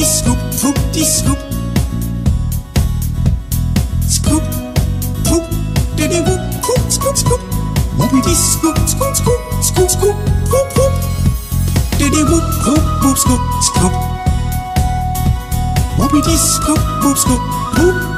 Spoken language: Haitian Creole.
scoop, poop de scoop. Scoop, poop, diddy whoop, poop, scoop, scoop. Whoopity scoop, scoop, scoop, scoop, scoop, poop, poop. Diddy whoop, poop, poop, scoop, scoop. Whoopity scoop, poop, scoop, poop.